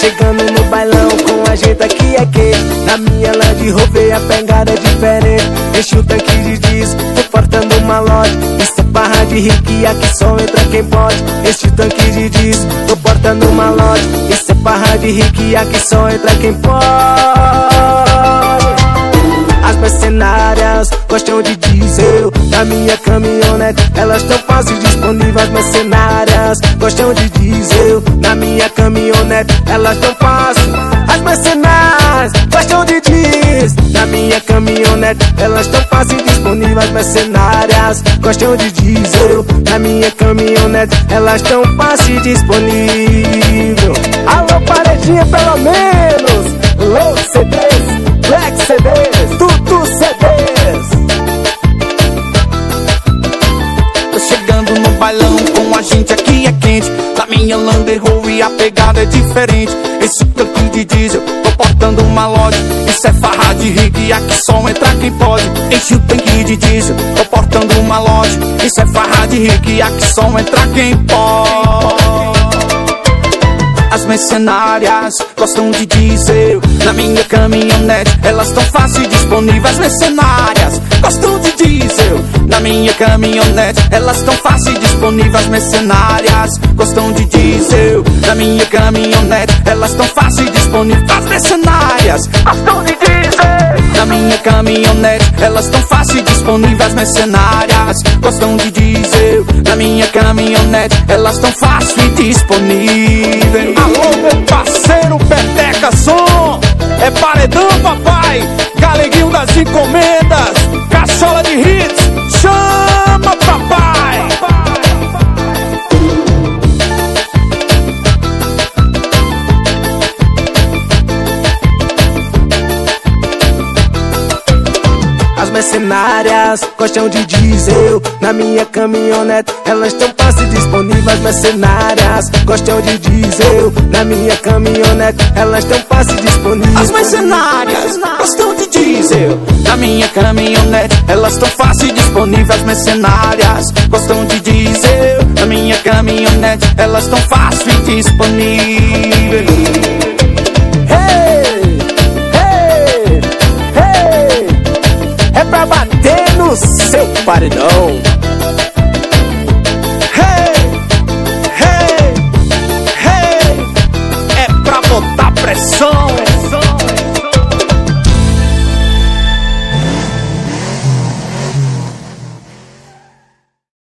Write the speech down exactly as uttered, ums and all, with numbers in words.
chegando no bailão com a gente aqui é quente. Na minha Land Rover a pegada é diferente. Enche o tanque de diesel, tô portando uma loja. Isso é barra de rico e aqui só entra quem pode. Enche o tanque de diesel, tô portando uma loja. Isso é barra de rico e aqui só entra quem pode. As mercenárias gostam de diesel. Na minha caminhonete elas tão fácil disponíveis. As mercenárias gostam de diesel. Na minha caminhonete elas tão fácil. As mercenárias gostam de diesel. Na minha caminhonete elas tão fácil disponíveis. As mercenárias gostam de diesel. Na minha caminhonete elas tão fácil disponível. Alô paredinha pelo menos. Low C Ds, Black C Ds, tudo C Ds. Tô chegando no bailão com a gente aqui é quente. Na minha Land Rover a pegada é diferente. Esse tanque de diesel, tô portando uma loja. Isso é farra de rico e aqui só entra quem pode. Enche o tanque de diesel, tô portando uma loja. Isso é farra de rico e aqui só entra quem pode. As mercenárias gostam de diesel. Na minha caminhonete elas tão fácil disponíveis. As mercenárias gostam de diesel. Na minha caminhonete elas tão fácil disponíveis. As mercenárias gostam de diesel. Na minha caminhonete elas tão fácil disponíveis. As mercenárias gostam de diesel. Na minha caminhonete elas tão fácil disponíveis. As mercenárias gostam de diesel. Na minha caminhonete elas tão fácil disponíveis. Alô, meu parceiro Peteca Som, é paredão, papai, galeguinho das encomendas, cachola de hits, chama, papai. As mercenárias gostam de diesel. Na minha caminhonete elas tão fácil disponíveis. As mercenárias gostam de diesel. Na minha caminhonete elas tão fácil disponíveis. As mercenárias gostam de diesel. Na minha caminhonete elas tão fácil disponíveis. As mercenárias gostam de diesel. Na minha caminhonete elas tão fácil disponíveis. Hey, hey, hey, é pra bater no seu paredão. Hey, hey, hey, é pra botar pressão.